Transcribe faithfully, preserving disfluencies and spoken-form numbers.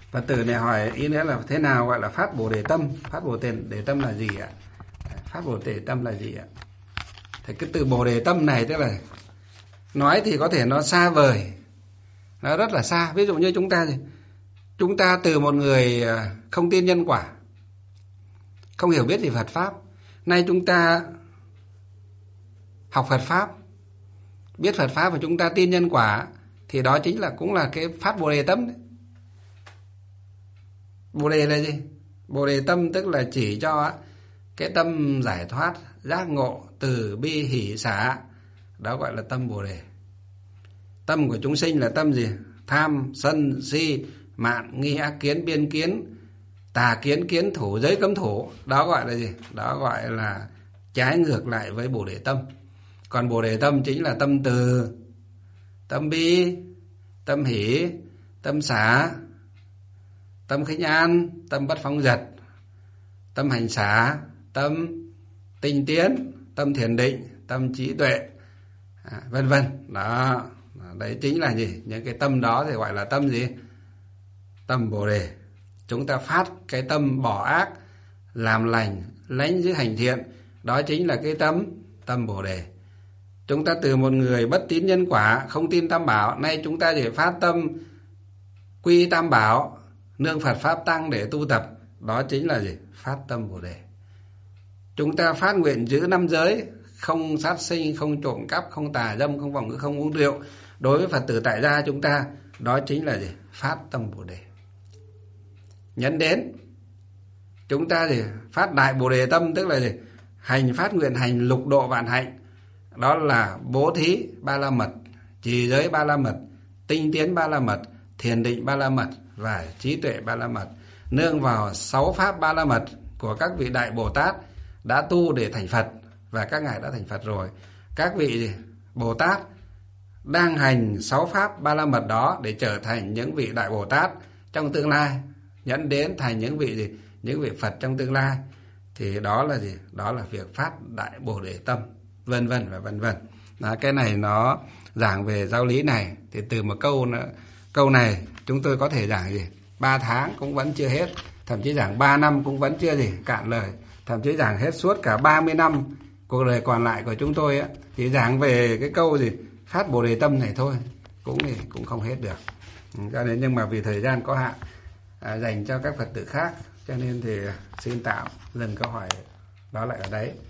Phật tử này hỏi ý nữa là thế nào gọi là phát Bồ Đề Tâm? Phát Bồ Đề Tâm là gì ạ? Phát Bồ Đề Tâm là gì ạ? Thì cái từ Bồ Đề Tâm này tức là nói thì có thể nó xa vời, nó rất là xa. Ví dụ như chúng ta chúng ta từ một người không tin nhân quả, không hiểu biết gì Phật pháp, nay chúng ta học Phật pháp, biết Phật pháp và chúng ta tin nhân quả, thì đó chính là cũng là cái phát Bồ Đề Tâm đấy. Bồ Đề là gì? Bồ Đề Tâm tức là chỉ cho cái tâm giải thoát, giác ngộ, từ bi, hỷ, xả, đó gọi là tâm Bồ Đề. Tâm của chúng sinh là tâm gì? Tham, sân, si, mạn, nghi, ác kiến, biên kiến, tà kiến, kiến thủ, giới cấm thủ, đó gọi là gì? Đó gọi là trái ngược lại với Bồ Đề Tâm. Còn Bồ Đề Tâm chính là tâm từ, tâm bi, tâm hỷ, tâm xả, tâm khinh an, tâm bất phóng dật, tâm hành xả, tâm tinh tiến, tâm thiền định, tâm trí tuệ, à, vân vân. Đó, đấy chính là gì? Những cái tâm đó thì gọi là tâm gì? Tâm Bồ Đề. Chúng ta phát cái tâm bỏ ác, làm lành, lánh giữ hành thiện, đó chính là cái tâm tâm Bồ Đề. Chúng ta từ một người bất tín nhân quả, không tin Tam Bảo, nay chúng ta chỉ phát tâm quy Tam Bảo, nương Phật pháp tăng để tu tập, đó chính là gì? Phát tâm Bồ Đề. Chúng ta phát nguyện giữ năm giới, không sát sinh, không trộm cắp, không tà dâm, không vọng ngữ, không uống rượu, đối với Phật tử tại gia chúng ta, đó chính là gì? Phát tâm Bồ Đề. Nhấn đến chúng ta gì? Phát đại Bồ Đề Tâm, tức là gì? Hành phát nguyện hành lục độ vạn hạnh, đó là bố thí ba la mật, trì giới ba la mật, tinh tiến ba la mật, thiền định ba la mật và trí tuệ ba la mật, nương vào sáu pháp ba la mật của các vị đại Bồ Tát đã tu để thành Phật, và các ngài đã thành Phật rồi. Các vị Bồ Tát đang hành sáu pháp ba la mật đó để trở thành những vị đại Bồ Tát trong tương lai, nhẫn đến thành những vị gì? Những vị Phật trong tương lai. Thì đó là gì? Đó là việc phát đại Bồ Đề Tâm, vân vân và vân vân. Đó, cái này nó giảng về giáo lý này, thì từ một câu nữa, câu này chúng tôi có thể giảng gì? Ba tháng cũng vẫn chưa hết, thậm chí giảng ba năm cũng vẫn chưa gì cạn lời, thậm chí giảng hết suốt cả ba mươi năm cuộc đời còn lại của chúng tôi á, thì giảng về cái câu gì? Phát Bồ Đề Tâm này thôi, cũng thì cũng không hết được. Cho nên nhưng mà vì thời gian có hạn à, dành cho các Phật tử khác, cho nên thì xin tạm dừng câu hỏi đó lại ở đấy.